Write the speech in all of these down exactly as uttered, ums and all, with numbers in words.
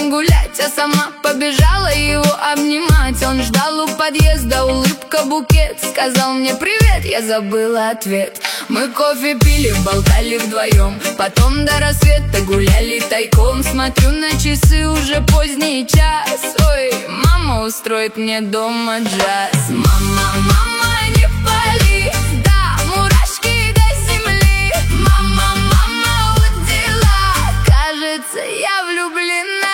парнем гулять, а сама побежала его обнимать. Он ждал у подъезда, улыбка, букет. Сказал мне привет, я забыла ответ. Мы кофе пили, болтали вдвоем, потом до рассвета гуляли тайком. Смотрю на часы, уже поздний час. Ой, мама устроит мне дома джаз. Мама, мама, не пали, да, мурашки до земли. Мама, мама, вот дела, кажется, я влюблена.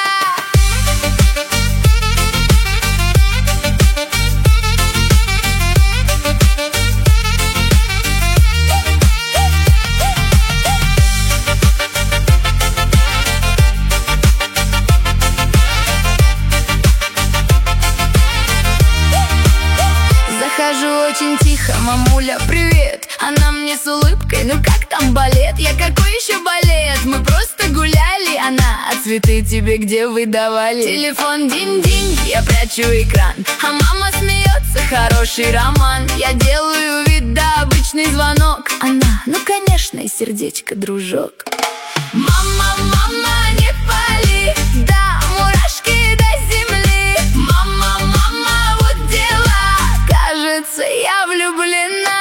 Захожу очень тихо, мамуля, привет. Она мне с улыбкой, ну как там балет? Я какой еще балет? Мы просто гуляли. Она, а цветы тебе где выдавали? Телефон динь-динь, я прячу экран, а мама смеется, хороший роман. Я делаю вид, да, обычный звонок. Она, ну конечно, и сердечко, дружок. Мама, мама, не пали, да, мурашки до земли. Мама, мама, вот дела, кажется, я влюблена.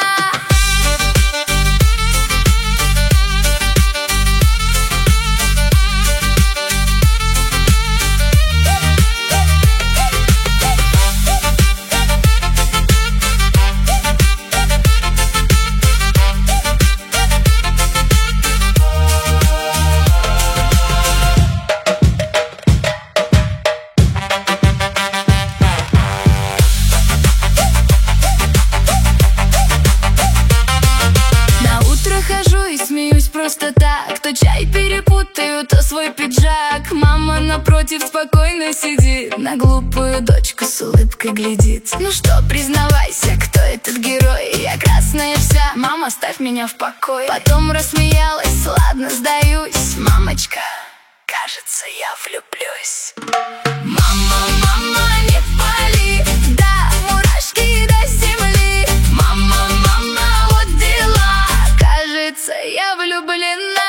Хожу и смеюсь просто так, то чай перепутаю, то свой пиджак. Мама напротив спокойно сидит, на глупую дочку с улыбкой глядит. Ну что, признавайся, кто этот герой? Я красная вся, мама, оставь меня в покое. Потом рассмеялась, ладно, сдаюсь. Мамочка, кажется, я влюблюсь. Мама, мама, не пали, да, мурашки до земли. Мама, мама, вот дела, кажется, я влюблена.